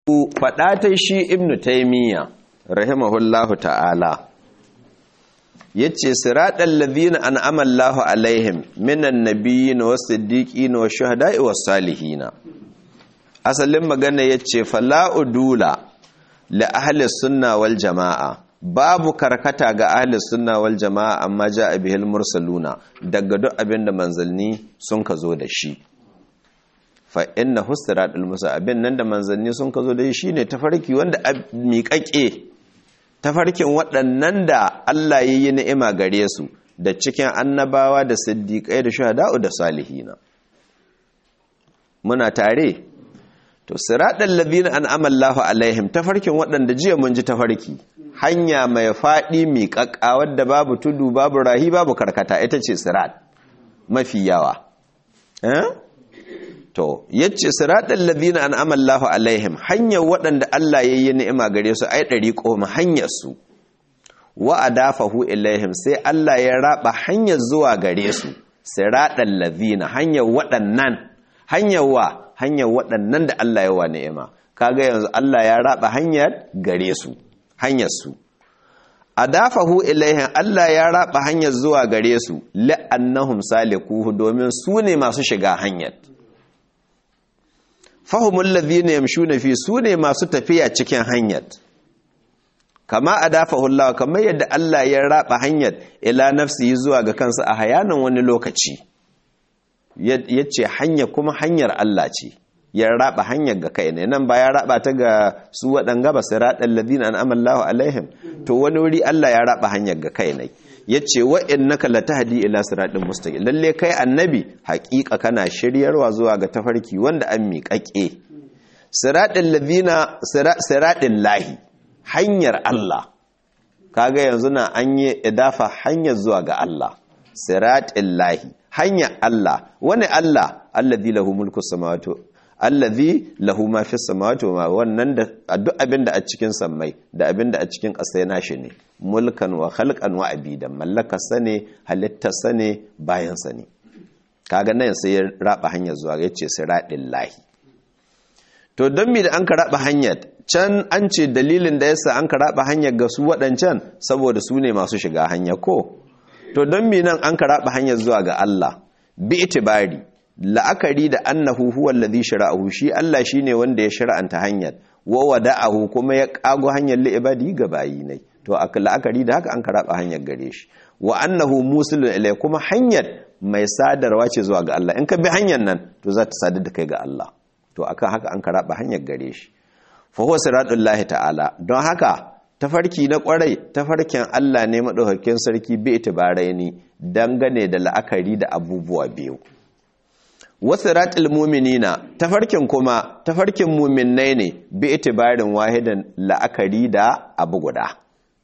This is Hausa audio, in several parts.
faɗa ta shi ibnu taimiyya rahimahullahu ta'ala yace siratal ladhina an'ama Allahu alaihim minan nabiyyin was-siddiqin wash-shuhada'i was-salihin. Asalin magana yace fala udula li ahli sunna wal jamaa, babu karkata ga ahli sunna wal jamaa amma ja'a bihil mursaluna, daga duk abinda manzalni sun ka zo da shi. Fa inna husratul musa, abin nan da manzanni sun ka zo da shi ne tafarki wanda miƙaƙe, tafarkin waɗannan da Allah ya yi ni'ima gare su da cikin annabawa da siddiƙai da shuhada'u da salihina. Muna tare? To, siraɗin ladina an'ama Allahu alaihim, tafarkin waɗanda jiya mun ji tafarki, hanya mai faɗi miƙaƙa wadda babu tudu, babu rahi, babu karkata, ita ce sirat mafi yawa. To, yace siratal ladina an'ama Allahu alaihim, hanyar waɗanda Allah yayi ni'ima gare su ai dariqo hanyar su. Wa adafahu ilaihim, sai Allah ya raba hanyar zuwa gare su. Siratal ladina, hanyar waɗannan, hanyar waɗannan da Allah ya wa ni'ima. Kaga yanzu Allah ya raba hanyar gare su, hanyar su. Adafahu ilaihim, Allah ya raba hanyar zuwa gare su, la'annahum salikuhu, domin su ne masu shiga hanyar. Fahimul ladhina yamshuna fi, sune masu tafiya cikin hanyar. Kama adafahu Allah, kamar yadda Allah ya raba hanyar ila nafsihi zuwa ga kansa a hayanan wani lokaci. Yace hanya kuma hanyar Allah ce. Ya raba hanyar ga kai ne, nan ba ya raba ta ga su waɗanga ba siratal ladhina an'ama Allahu alaihim. To wani wuri Allah ya raba hanyar ga kai ne. Yace wa innaka latahdi ila siratin mustaqim, lalle kai annabi haƙiƙa kana shiryarwa zuwa ga tafarki wanda an miƙaƙe. Siratil ladina siratil lahi, hanyar Allah. Kaga yanzu na an yi idafa hanyar zuwa ga Allah. Siratil lahi, hanyar Allah. Wani Allah alladhi lahu mulku samawati, alladhi lahu ma fis samawati wa ma, wannan da duk abinda a cikin sammai da abinda a cikin ƙasa yana shi ne. Mulkan wa khalqan wa abidan, mallaka sane, halitta sane, bayan sane. Kaga nan sai ya raba hanyar zuwa, yace siratil lahi. To don me da an ka raba hanyar can, an ce dalilin da yasa an ka raba hanyar ga su waɗancan saboda su ne masu shiga hanya ko. To don me nan an ka raba hanyar zuwa ga Allah bi itibari la'akari da annahu huwa alladhi shara'ahu, shi Allah shine wanda ya shar'anta hanyar, wa wada'ahu kuma ya kago hanyar li ibadi ga bayinai. To aka la'akari da haka an karaba hanyar gare shi, wa annahu musilun ilai, kuma hanyar mai sadarwa ce zuwa ga Allah. In ka bi hanyar nan to za ta sadar da kai ga Allah. To akan haka an karaba hanyar gare shi. Fa huwa siratullahi ta'ala, don haka tafarki na kwarai tafarkin Allah ne madaukakin sarki bi itibaraini, dangane da la'akari da abubuwa biyu. Wa siratul mu'minina, tafarkin kuma tafarkin mu'minnai ne bi itibarin wahidan, la'akari da abu guda.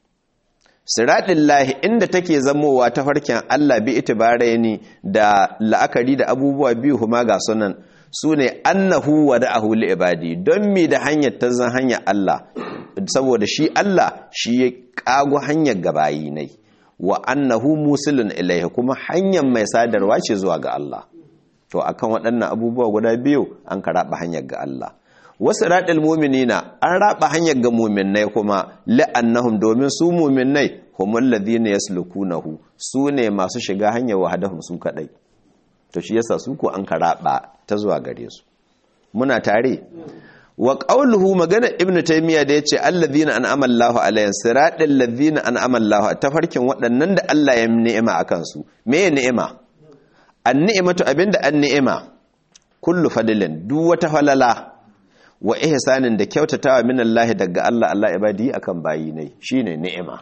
Siratul lahi, inda take zamowa tafarkin Allah bi itibaraini da la'akari da abubuwa biyu huma ga sunan, sune annahu wada'ahu li ibadi, don mi da hanyar ta zan hanyar Allah, saboda shi Allah shi ya kago hanyar gabayi nai, wa annahu musilun ilaihi, kuma hanyar mai sadarwa ce zuwa ga Allah. To akan waɗannan abubuwa guda biyu an karaba hanyar ga Allah. Wasu raɗin muminina, an raba hanyar ga muminai kuma la'annahum, domin su muminai humul ladhina yaslukunahu, su ne masu shiga hanyar wahadahum su kadai. To shi yasa su ko an karaba ta zuwa gare su. Muna tare? Wa qawluhu, magana ibnu taymiya da yace alladhina an'ama Allahu alayhim, siratal ladhina an'ama Allahu, tafarkin waɗannan da Allah ya ni'ima akan su. Me ni'ima? An-ni'matu, abinda an-ni'ima kullu fadlin, duk wata falala, wa ihsanin da kyautatawa min Allah daga Allah, Allah ibadi akan bayi ne, shine ni'ima.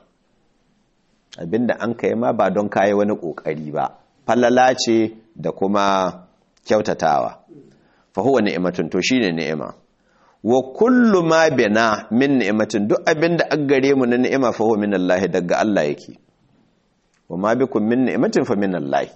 Abinda an kai ma ba don kai wani kokari ba, falala ce da kuma kyautatawa. Fa huwa ni'matun, to shine ni'ima. Wa kullu ma bina min ni'matin, duk abinda an gare mu na ni'ima fa huwa min Allah, daga Allah yake. Wa ma bikum min ni'matin fa min Allah.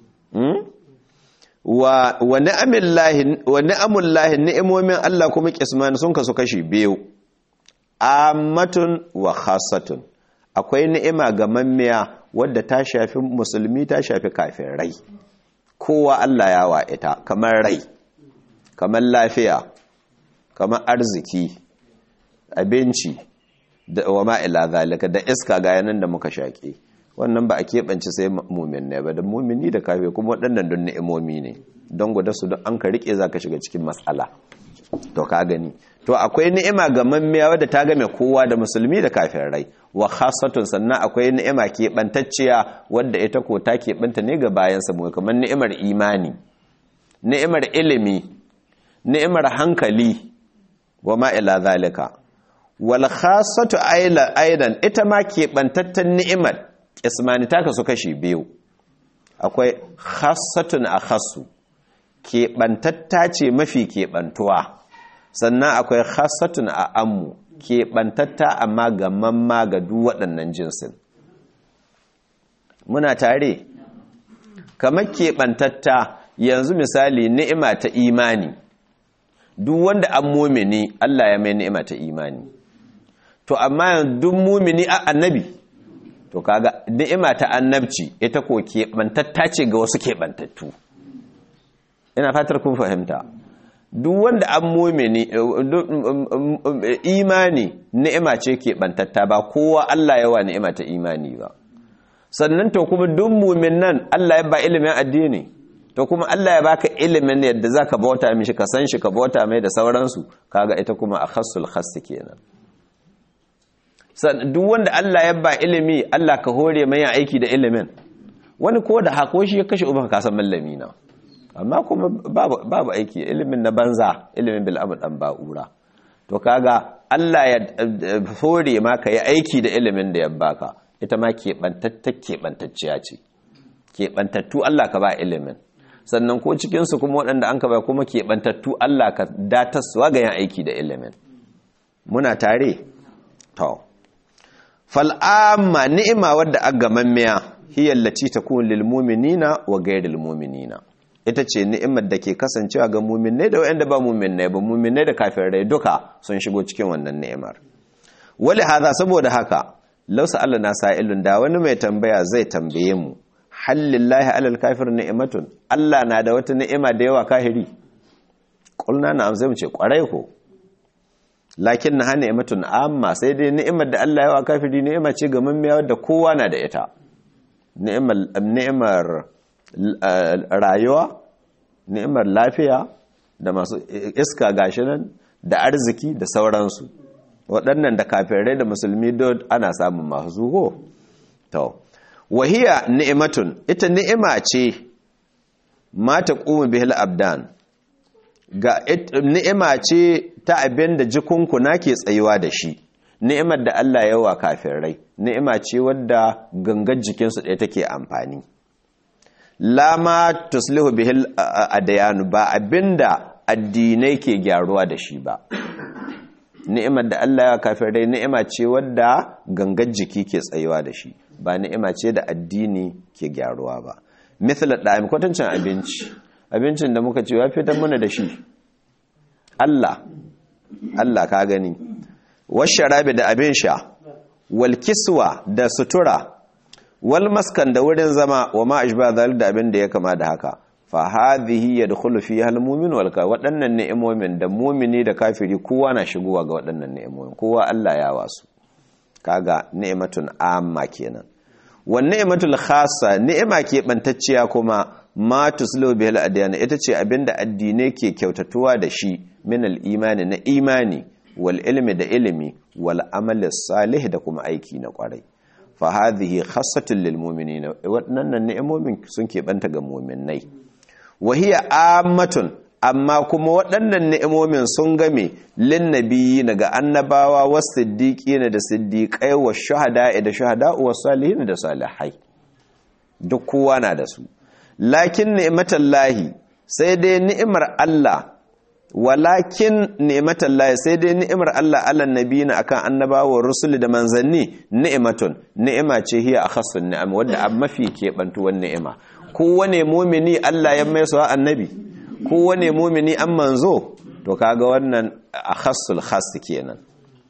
Wa ni'amullahi, ni'imomin Allah kuma kisman sun kasu kashi biyu, ammatun wa khassatun. Akwai ni'ima ga mammiya wadda ta shafi musulmi, ta shafi kafirai. Kowa Allah ya wa ita, kamar rai, kamar lafiya, kamar arziki, abinci da wa ma ila zalika da iska ga yanan da muka shaƙe wannan ba a keɓance sai mumin ne ba da mumini da kafiri kuma waɗannan don ni'imomi ne don guda su don an ka rike zaka shiga cikin matsala to ka gani to akwai ni'ima ga mammiya wadda ta game kowa da musulmi da kafirai wa khassatun sannan akwai ni'ima keɓantacciya wadda ita ko ta keɓanta ne ga bayansa mu kamar ni'imar imani ni'imar ilimi ni'imar hankali wa ma ila zalika wal khassatu aidan ita ma keɓantattan ni'imar ismani ta kasu kashi biyu akwai khassatun akhassu keɓantatta ce mafi keɓantuwa sannan akwai khassatun a ammu keɓantatta amma ga mamma ga duk waɗannan jinsin muna tare kamar keɓantatta yanzu misali ni'ima ta imani duk wanda an mumini Allah ya mai ni'ima ta imani to amma duk mumini a annabi to kaga ni'ima ta annabci ita ko keɓantatta ce ga wasu keɓantattu ina fatar kun fahimta duk wanda an mumini imani ni'ima ce keɓantatta ba kowa Allah yawa ni'ima ta imani ba sannan to kuma duk muminan Allah ya ba ilimin addini to kuma Allah ya baka ilimin yadda zaka bauta mishi ka san shi ka bauta mai da sauransu kaga ita kuma akhassul khass kenan duk wanda Allah ya ba ilimi Allah ka hore mai aiki da ilimin wani ko da hako shi ya kashe uban ka san mallami na amma kuma babu aiki ilimin na banza ilimin bil amr dan ba'ura to kaga Allah ya hore ma ka yi aiki da ilimin da ya baka ita ma keɓantacciya ce keɓantattu Allah ka ba ilimin sannan ko cikinsu kuma waɗanda an ka ba kuma keɓantattu Allah ka datarsuwa ga yin aiki da ilimin muna tare to fal'amma ni'ima wadda aga mammiya hiyallaci ta kun lil mu'minina wa ghayril mu'minina ita ce ni'imar da ke kasancewa ga mu'minai da wanda ba mu'minai ba mu'minai da kafirai duka sun shigo cikin wannan ni'imar wali hada saboda haka law sa'alna sa'ilun da wani mai tambaya zai tambaye mu hallillahi alal kafir ni'matun Allah na da wata ni'ima da yawa kahiri qulna na'am zai mu ce kwarai ko lakin na ni'matun amma sai dai ni'imar da Allah yawa kafiri ni'ima ce ga mammiya wadda kowa na da ita ni'imar rayuwa ni'imar lafiya da masu iska gashi nan da arziki da sauransu waɗannan da kafirai da musulmi don ana samun masu zuho to wahiya ni'matun ita ni'ima ce ma taqumu bihil abdan ga ni'ima ce ta abin da jikunkuna ke tsayuwa da shi ni'imar da Allah ya wa kafirai ni'ima ce wadda gangar jikinsu ɗaya take amfani lama tuslihu bihil adyanu ba abinda addinai ke gyaruwa da shi ba ni'imar da Allah ya wa kafirai ni'ima ce wadda gangar jiki ke tsayuwa da shi ba ni'ima ce da addini ke gyaruwa ba misal da'im kwatancin abincin da muka ce ya fitar mana da shi Allah ka gani washarabi da abin sha wal kiswa da sutura wal maskan da wurin zama wa ma ashba zalika da abin da ya kama da haka fa hadhihi yadkhulu fiha al mu'min wal kafir waɗannan ni'imomin da mu'mini da kafiri kowa na shigowa ga waɗannan ni'imomin kowa Allah ya wasu kaga ni'matun amma kenan wan ni'matul khassa ni'ima ke bantacciya kuma ma tuslu bil adyan ita ce abinda addinai ke kyautatuwa da shi min al imani na imani wal ilmi da ilimi wal amali salih da kuma aiki na kwarai fa hadhihi khassatun lil mu'minina waɗannan ni'imomin sun ke banta ga mu'minai wa hiya ammatun amma kuma waɗannan ni'imomin sun game lin nabiyina ga annabawa was siddiqina da siddiqai was shuhada da shuhada was salihin da salihai duk kowa na da su lakin ni'matallahi sai dai ni'imar Allah walakin ni'matallahi sai dai ni'imar Allah alan nabiyina akan annabawa rusuli da manzanni ni'matun ni'ima ce hiya akhassun ni'am wanda an mafi kebantuwan ni'ima kowane mu'mini Allah ya mai sa annabi kowane mumini an manzo to kaga wannan akhassul khass kenan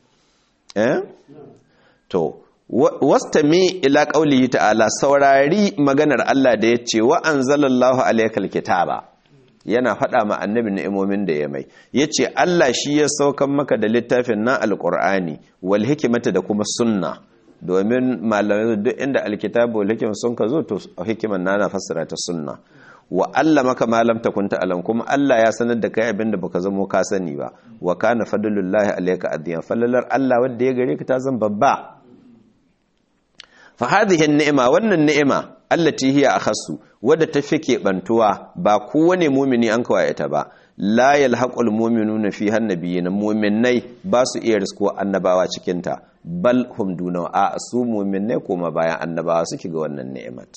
to wastami ila qaulihi ta'ala saurari maganar Allah da yace wa anzalallahu alaykal kitaba yana faɗa ma annabi ni'imomin da ya mai yace Allah shi ya saukan maka da littafin na alqur'ani wal hikmata da kuma sunna domin malamai duk inda alkitabu wal hikma sun ka zo to hikiman na fassara ta sunna wa Allah maka malam takunta alam kuma Allah ya sanar da kai abinda baka zamo ka sani ba wa kana fadlullahi alayka adiyan fallalar Allah wanda ya gare ka ta zan babba fa hadhihi ni'ima wannan ni'ima allati hiya akhassu wadda ta fike bantuwa ba kowane mu'mini an kawai ta ba la yalhaqul mu'minuna fi hannabiyina mu'minai ba su iya risko annabawa cikin ta bal hum duna a su mu'minai kuma bayan annabawa suke ga wannan ni'imat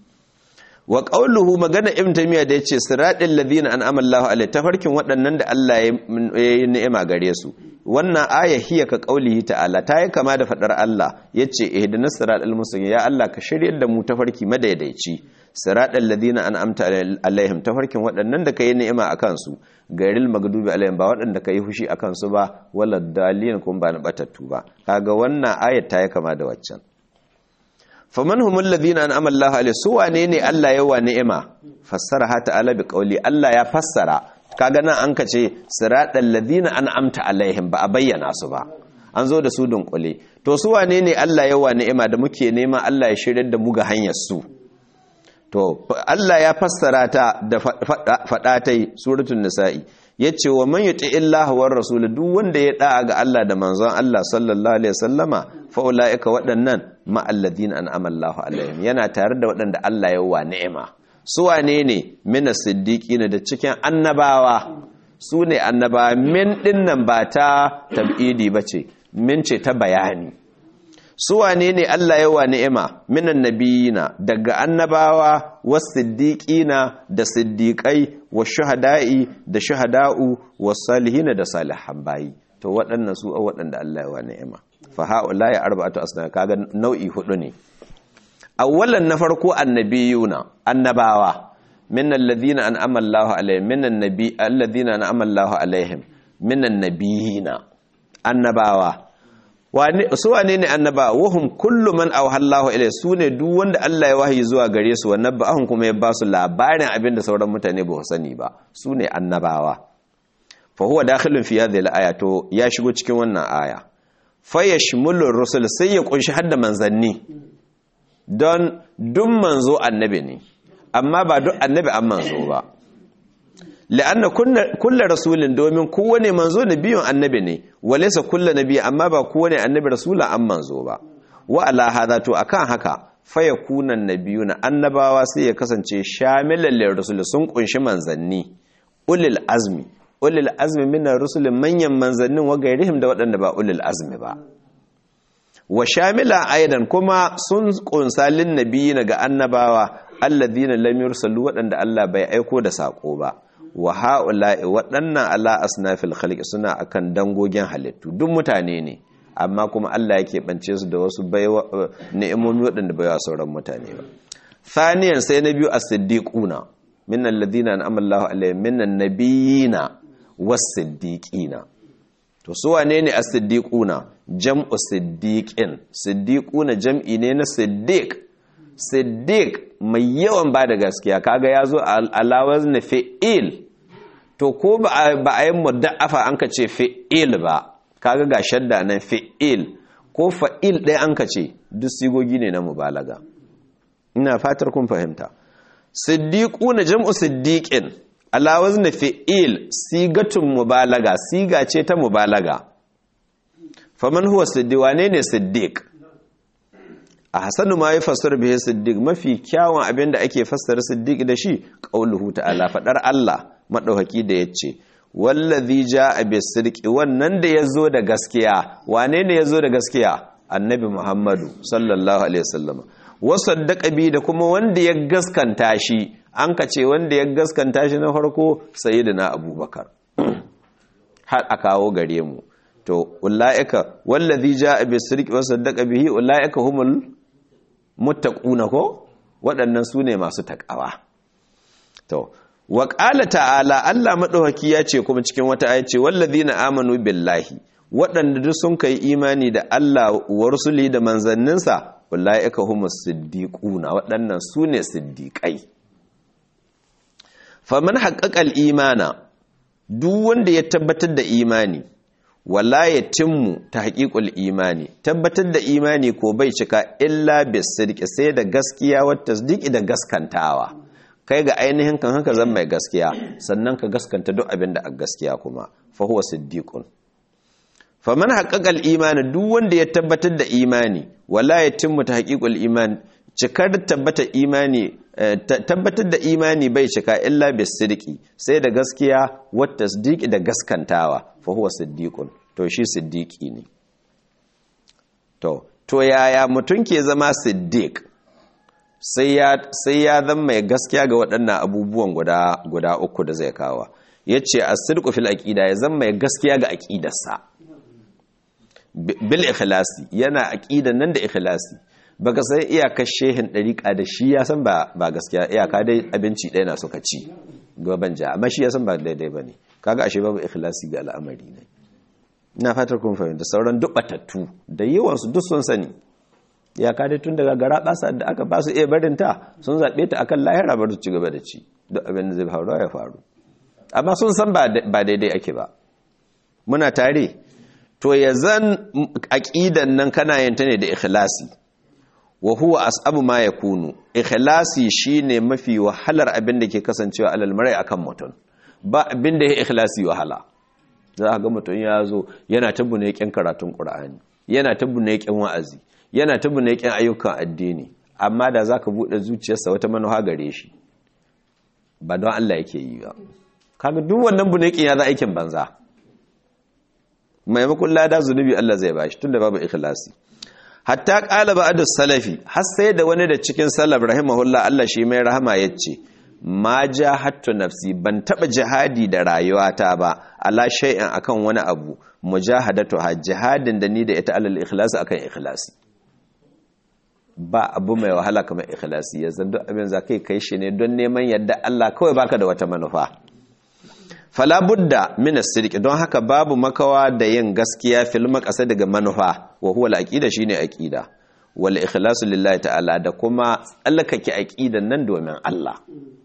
wa qawluhu magana ibn taymiya da yace siratal ladina an'ama Allahu alaihi tafarkin waɗannan da Allah ya yi ni'ima gare su wannan aya hiya ka qaulihi ta'ala ta yi kama da fadar Allah yace ihdinas siratal mustaqim ya Allah ka shiryar da mu tafarki madaidaici siratal ladina an'amta alaihim tafarkin waɗannan da kai ni'ima akan su gairil magdubi alaihim ba waɗanda kai fushi akan su ba walad dalin kun ba na batattu ba kaga wannan ayat ta yi kama da waccan faman humul ladina an'ama Allahu alaihim su wane ne Allah ya wa ni'ima fassara ta'ala bi qauli Allah ya fassara kaga nan an kace siratal ladina an'amta alaihim ba a bayyana su ba an zo da su dunkule to su wane ne Allah ya wa ni'ima da muke nema Allah ya shiryar da mu ga hanyar su to Allah ya fassara ta da fada tai suratul nisa'i yace wa man yuti illahi war rasul duk wanda ya da'a ga Allah da manzon Allah sallallahu alaihi wasallama fa ulaika waɗannan ma alladhina an'ama Allahu alaihim yana tare da waɗanda Allah ya wa ni'ima su wane ne minas siddiqina da cikin annabawa su ne annabawa min dinnan ba ta tab'idi bace min ce ta bayani su wane ne Allah ya wa ni'ima minan nabiyina daga annabawa was siddiqina da siddiqai was shuhada'i da shuhada'u was salihina da salihan bayi to waɗannan su waɗanda Allah ya wa ni'ima fa ha'ula ya arba'atu asna kaga nau'i hudu ne awwalan na farko annabiyuna annabawa minan ladina an'ama Allahu alaihim minan nabi alladhina an'ama Allahu alaihim minan nabiyina annabawa su wane ne annaba wahum kullu man awhallahu ilay su ne duk wanda Allah ya wahayi zuwa gare su wannan ba'ahun kuma ya ba su labarin abin da sauran mutane ba su sani ba su ne annabawa fa huwa dakhilun fi hadhihi al-aya to ya shigo cikin wannan aya fa yashmulu ar-rusul sai ya kunshi hadda manzanni don duk manzo annabi ne amma ba duk annabi an manzo ba la'anna kullu rasulin domin kowane manzo nabiyun annabi ne walaysa kullu nabiy amma ba kowane annabi rasula an manzo ba wa ala hadha to akan haka fayakuna nabiyuna annabawa sai ya kasance shamilan lir rasul sun kunshi manzanni ulil azmi min ar-rusul manyan manzannin wa gairihim da waɗanda ba ulil azmi ba wa shamila aidan kuma sun kunsa lin nabiyina ga annabawa alladhina lam yursalu waɗanda Allah bai aiko da sako ba wa ha'ula'i waɗannan ala asnafil khalqi suna akan dangogin halittu duk mutane ne amma kuma Allah yake bance su da wasu ni'imomi waɗanda bai wa sauran mutane ba thaniyan sai na biyu as-siddiquna min alladhina an'ama Allahu alaihim minan nabiyina was-siddiqina to su wane ne as-siddiquna jam'u siddiqin siddiquna jam'i ne na siddiq mai yawan ba da gaskiya kaga yazo alawaz na fi'il to ko ba a yi mudda'afa an ka ce fi'il ba kaga ga shadda nan fi'il ko fa'il ɗaya an ka ce duk sigogi ne na mubalaga ina fatar kun fahimta siddiquna jam'u siddiqin alawaz na fi'il sigatun mubalaga siga ce ta mubalaga faman huwa siddiq wane ne siddiq a hasanu ma yafassara bihi siddiq mafi kyawun abinda ake fassara siddiq da shi qauluhu ta'ala fadar Allah madaukaki da yace wallazi jaa bis-sidqi wannan da yazo da gaskiya wane ne yazo da gaskiya annabi Muhammadu sallallahu alaihi wasallam wa saddaqa bi da kuma wanda ya gaskanta shi an kace wanda ya gaskanta shi na farko sayyidina Abubakar har a kawo gare mu to ulaika wallazi jaa bis-sidqi wa saddaqa bihi ulaika humul muttaquna ko waɗannan su ne masu takawa to wa qala ta'ala Allah madaukaki ya ce kuma cikin wata aya ce wallazina amanu billahi waɗanda duk sun kai imani da Allah wa rusuli da manzanninsa ulaika humus siddiquna waɗannan su ne siddiqai faman haqqaqal imana duk wanda ya tabbatar da imani wala yatimmu tahqiqul imani tabbatar da imani ko bai cika illa bisidqi sai da gaskiya wa tasdiqi da gaskantawa kai ga ainihin kan haka zan mai gaskiya sannan ka gaskanta duk abin da a gaskiya kuma fa huwa siddiqun faman haqqaqal imani duk wanda ya tabbatar da imani wala yatimmu tahqiqul iman cikar tabbatar da imani bai cika illa bisidqi sai da gaskiya wa tasdiqi da gaskantawa fa huwa siddiqun to shi siddiqi ne to yaya mutun ke zama siddiq sai ya zama mai gaskiya ga waɗannan abubuwan guda uku da zai kawo yace as-sidqu fil aqida ya zama mai gaskiya ga aqidarsa bil ikhlasi yana aqidan nan da ikhlasi baka sai iyakar shehin dariqa da shi ya san ba gaskiya iyaka dai abinci ɗaya na suka ci gaban ja amma shi ya san ba daidai bane kaga ashe babu ikhlasi ga al'amari ne ina fatar kun fahimta sauran duk batattu da yawan su duk sun sani iyaka dai tun daga gara basa da aka ba su iya barin ta sun zabe ta akan lahira bar su ci gaba da ci duk abin da zai faru ya faru amma sun san ba daidai ake ba muna tare to ya zan aqidan nan kana yin ta ne da ikhlasi wa huwa as'abu ma yakunu ikhlasi shine mafi wahalar abin da ke kasancewa alal mar'i akan mutum ba abin da ya ikhlasi wahala za ga mutum ya zo yana tabbuna yakin karatun qur'ani yana tabbuna yakin wa'azi yana tabbuna yakin ayyukan addini amma da zaka bude zuciyarsa wata manuha gare shi ba don Allah yake yi ba kaga duk wannan bunekin ya za aikin banza maimakon lada zunubi Allah zai bashi tunda babu ikhlasi hatta qala ba'du salafi har sai da wani da cikin salaf rahimahullah Allah shi mai rahama yace ma jahattu nafsi ban taba jihadi da rayuwata ba ala shay'in akan wani abu mujahadatu ha jihadin da ni da ita alal ikhlasi akan ikhlasi ba abu mai wahala kamar ikhlasi yanzu duk abin zakai kai shi ne don neman yadda Allah kawai baka da wata manufa fala budda min as-sidq don haka babu makawa da yin gaskiya fil maqasa daga manufa wa huwa al-aqida shine aqida wal ikhlasu lillahi ta'ala da kuma tsallakake aqidan nan domin Allah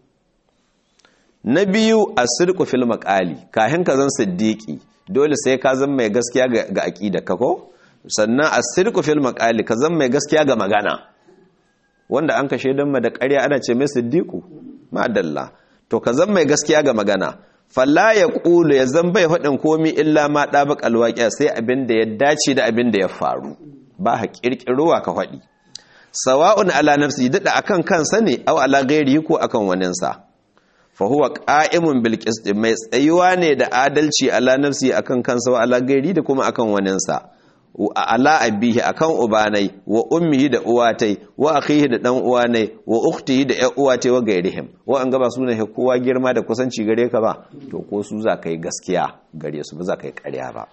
na biyu as-sidqu fil maqali kahin ka zan siddiqi dole sai ka zan mai gaskiya ga aqida ka ko sannan as-sidqu fil maqali ka zan mai gaskiya ga magana wanda an kashe dan ma da ƙarya ana ce mai siddiqu ma'adalla to ka zan mai gaskiya ga magana falla ya ƙulu ya zan bai faɗin komi illa ma ɗabak alwaƙiya sai abin da ya dace da abin da ya faru ba ha ƙirƙirowa ka faɗi sawa'un ala nafsi daɗa akan kansa ne au ala gairi ko akan waninsa fa huwa qa'imun bil qist mai tsayuwa ne da adalci ala nafsi akan kansa wa ala gairi da kuma akan waninsa ala abihi akan ubanai wa ummihi da uwatai wa akhihi da dan uwanai wa ukhtihi da ƴan uwatai wa gairihim wa an gaba sunan kowa girma da kusanci gare ka ba to ko su za ka yi gaskiya gare su ba za ka yi ƙarya ba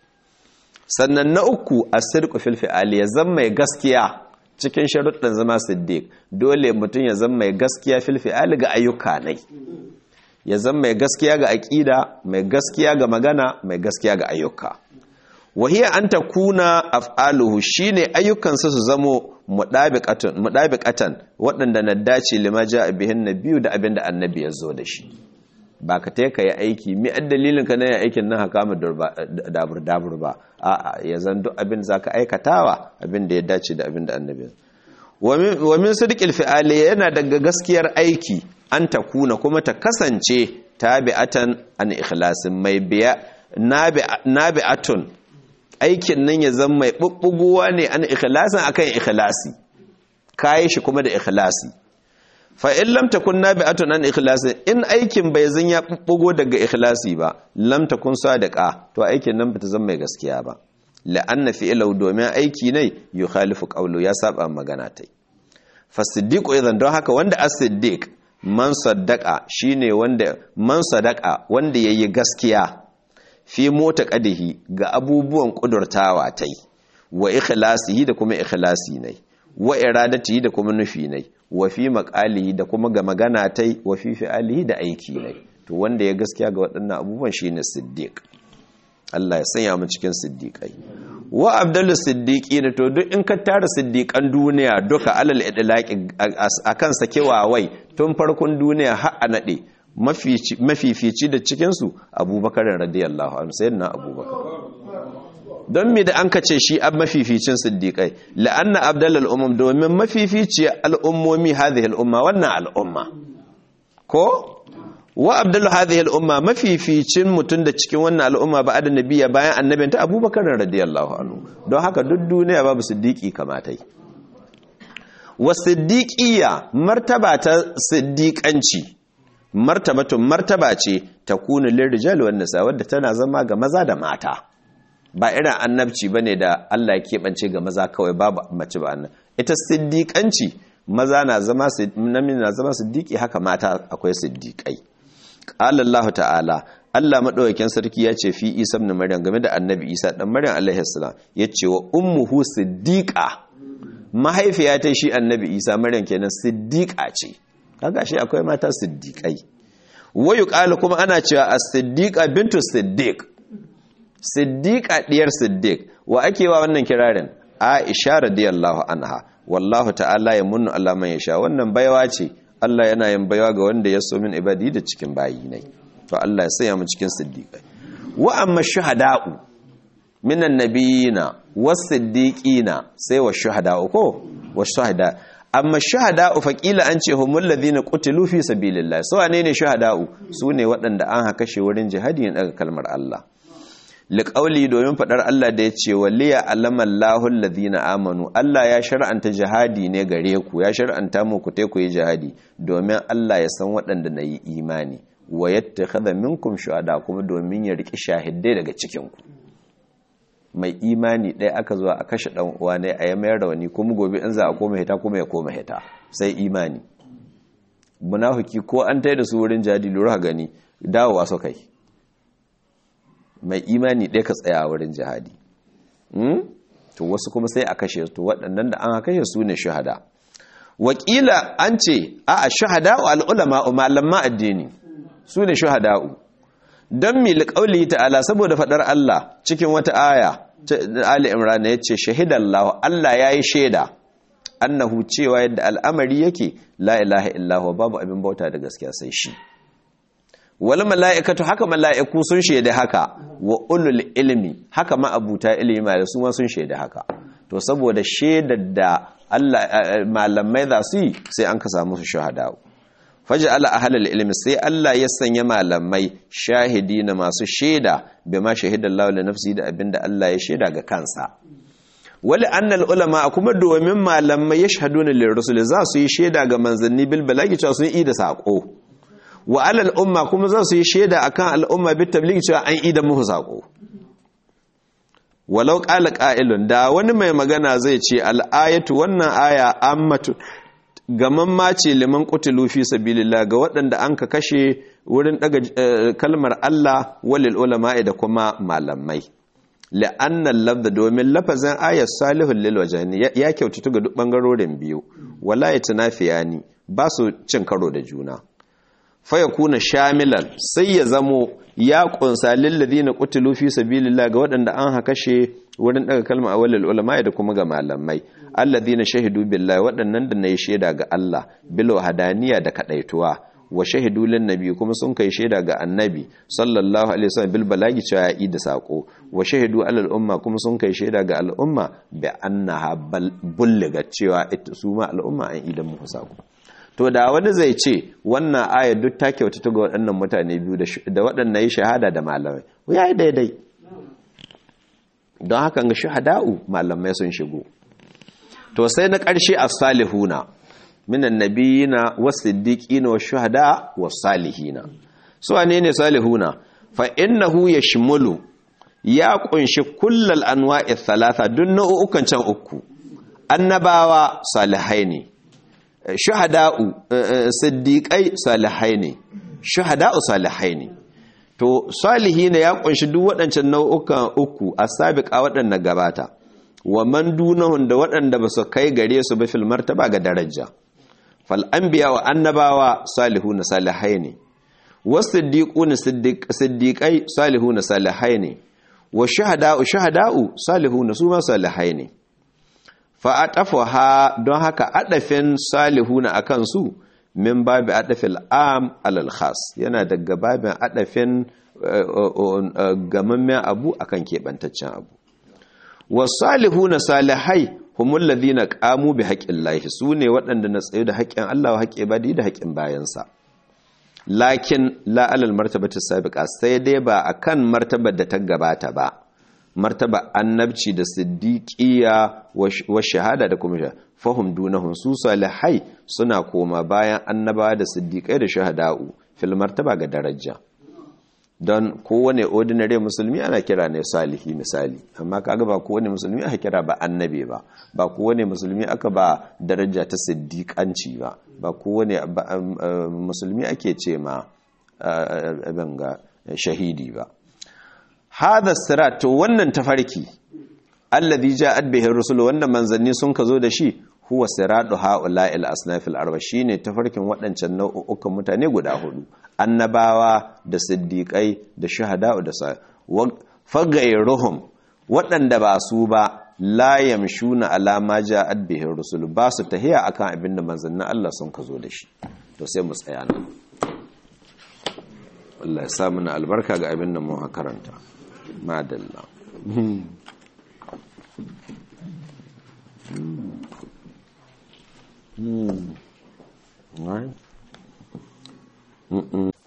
sannan na uku as-sidqu fil fi'ali ya zama mai gaskiya cikin sharuɗin zama siddiq dole mutum ya zama mai gaskiya fil fi'ali ga ayyuka nai ya zama mai gaskiya ga aqida mai gaskiya ga magana mai gaskiya ga ayyuka wahiya an ta kuna af'aluhu shine ayyukansa su zamo mudabiqatan waɗanda na dace lima ja'a bihin nabiyyu da abinda annabi ya zo da shi ba ka ta yi aiki mi dalilin ka na yin aikin nan haka mu dabur ba a'a ya zan duk abin zaka aikatawa abin da ya dace da abinda annabi wa min sidqil fi'ali yana daga gaskiyar aiki an ta kuna kuma ta kasance tabi'atan an ikhlasin mai biya nabi'atun aikin nan ya zama mai bubbuguwa ne an ikhlasin akan ikhlasi kai shi kuma da ikhlasi fa in lam takun nabi'atun an ikhlasin in aikin bai zan ya bubbugo daga ikhlasi ba lam takun sadiqa to aikin nan bata zama mai gaskiya ba la'anna fi'lahu domin aiki ne yukhalifu qawlu ya saba magana tai fasiddiqu idan don haka wanda as-siddiq man saddaqa shine wanda man sadaqa wanda yayi gaskiya fi mota qadihi ga abubuwan kudurtawa tai wa ikhlasihi da kuma ikhlasi ne wa iradatihi da kuma nufi ne wa fi maqalihi da kuma ga magana tai wa fi fi'alihi da aiki ne to wanda ya gaskiya ga waɗannan abubuwan shine siddiq Allah ya sanya mu cikin siddiqai wa abdul siddiqin to duk in ka tara siddiqan duniya duka alal idlaqi akan sakewa wai tun farkon duniya har a nade mafifici da cikinsu abubakar radiyallahu anhu sayyidina abubakar don me da an kace shi ab mafificin siddiqai la'anna abdalal umam domin mafifici al'ummomi hadhihi al'umma wannan al'umma ko wa abdallu hadhihi al'umma mafificin mutun da cikin wannan al'umma ba da nabiyya bayan annabinta abubakar radiyallahu anhu don haka duk duniya babu siddiqi kamatai wa siddiqiyya martaba ta siddiqanci martaba ce takunu lirrijal wan nisa wadda tana zama ga maza da mata ba irin annabci bane da Allah ya keɓance ga maza kawai babu mace ba annabi ita siddiqanci maza na zama namiji na zama siddiqi haka mata akwai siddiqai qala Allah ta'ala Allah madaukakin sarki ya ce fi Isa ibn Maryam game da annabi Isa dan Maryam alaihi salam yace wa ummuhu siddiqa mahaifiya ta shi annabi Isa Maryam kenan siddiqa ce kaga shi akwai mata siddiqai wayu qala kuma ana cewa as-siddiqa bintu siddiq siddiqa diyar siddiq wa ake wa wannan kirarin Aisha radiyallahu anha wallahu ta'ala yamunnu ala man yasha wannan baiwa ce Allah yana yin baiwa ga wanda ya so min ibadi da cikin bayi ne to Allah ya sanya mu cikin siddiqai wa amma shuhada'u minan nabiyina was-siddiqina sai wa shuhada'u ko wa shuhada amma shuhada'u faqila an ce humul ladina qutilu fi sabilillah so wane ne shuhada'u sune waɗanda an haka shi wurin jihadi ne daga kalmar Allah liqauli domin fadar Allah da yace waliya alamallahu alladhina amanu Allah ya shar'anta jihadi ne gare ku ya shar'anta mu ku ku yi jihadi domin Allah ya san waɗanda nayi imani wa yattakhadha minkum shuhada kuma domin ya riki shahidai daga cikin ku mai imani ɗaya aka zuwa a kashe ɗan uwa ne a yi mayar rawani kuma gobe in za a koma hita kuma ya koma hita sai imani munafiki ko an tai da su wurin jihadi lura gani dawowa su kai mai imani ɗaya ka tsaya wurin jihadi to wasu kuma sai a kashe to waɗannan da an kashe su ne shahada wakila an ce a shahada'u al'ulama malaman addini su ne shahada'u don mil ƙauli ta'ala saboda faɗar Allah cikin wata aya Ali Imran ya ce shahidallahu Allah ya yi shaida annahu cewa yadda al'amari yake la ilaha illahu babu abin bauta da gaskiya sai shi wal mala'ikatu haka mala'iku sun shaida haka wa ulul ilmi haka ma abuta ilmi da su ma sun shaida haka to saboda shaidar da Allah malamai za su yi sai an ka samu su shahada faj'ala ahlul ilmi sai Allah ya sanya malamai shahidina masu shaida bima shahidallahu li nafsi da abinda Allah ya shaida ga kansa wali annal ulama kuma domin malamai yashhaduna lirrusul za su yi shaida ga manzanni bil balagi cewa sun yi da sako wa alal umma kuma za su yi shaida akan al'umma bit tablighi cewa an yi da muhu sako walau qala qa'ilun da wani mai magana zai ce al-ayatu wannan aya ammatu gaman mace liman qutilu fi sabilillah ga waɗanda an ka kashe wurin daga kalmar Allah walil ulama'i da kuma malamai la'anna lafza domin lafazin ayat salihul lil wajhani ya kyautatu ga duk bangarorin biyu wala yatanafiyani ba su cin karo da juna fa yakuna shamilan sai ya zamo ya kunsa lil ladina qutilu fi sabilillah ga waɗanda an ha kashe wurin daga kalmar walil ulama'i da kuma ga malamai alladhina shahidu billahi waɗannan da nayi shaida ga Allah bil wahdaniyya da kadaituwa wa shahidu lin nabi kuma sun kai shaida ga annabi sallallahu alaihi wasallam bil balagi cewa ya da sako wa shahidu alal umma kuma sun kai shaida ga al'umma bi annaha bulliga cewa ita su ma al'umma an idan mu sako to da wani zai ce wannan aya duk ta kyautata ga waɗannan mutane biyu da waɗannan yi shahada da malamai yayi daidai don haka ga shahada'u malamai sun shigo to sai na ƙarshe as-salihuna minan nabiyina was-siddiqina wash-shuhada was-salihina su wane ne salihuna fa innahu yashmulu ya kunshi kullal anwa'i thalatha dun nau'ukan can uku annabawa salihai ne shuhada'u siddiqai salihai ne shuhada'u salihai ne to salihina ya kunshi duk waɗancan nau'ukan uku as-sabiqa waɗanda gabata wa man dunahum da waɗanda ba su kai gare su ba fil martaba ga daraja fal anbiya wa annabawa salihuna salihai ne was-siddiquna siddiqai salihuna salihai ne wa shuhada'u salihuna su ma salihai ne fa atafaha don haka adafin salihuna akan su min babi adafil am alal khas yana daga babin adafin gamammen abu akan keɓantaccen abu. Wasalihuna salihai humul ladina qamu bi haqqillahi, sune waɗanda na tsaye da haƙƙin Allah wa haƙƙi ibadi da haƙƙin bayansa. Lakin la alal martabati sabiqa, sai dai ba akan martabar da ta gabata ba, martaba annabci da siddiqiya wa shahada da kuma fahum dunahum, su salihai suna koma bayan annabawa da siddiqai da shahada'u fil martaba ga daraja. Don kowane ordinary musulmi ana kira ne salihi misali, amma kaga ba kowane musulmi aka kira ba annabi ba kowane musulmi aka ba daraja ta siddiqanci ba kowane musulmi ake ce ma abanga shahidi ba. Hadha sirat, to wannan tafarki alladhi ja'at bihi ar-rusul, wanda manzanni sun kazo da shi, huwa siratu ha'ula'il asnafil arba, shine tafarkin waɗancan nau'ukan mutane guda hudu, annabawa da siddiqai da shuhada'u da fagairuhum, waɗanda ba su ba la yamshuna ala ma ja'at bihi ar-rusul, ba su tahiya akan abin da manzannin Allah sun kazo da shi. To sai mu tsaya nan. Allah ya sa mana albarka ga abin da mu karanta. Madalla.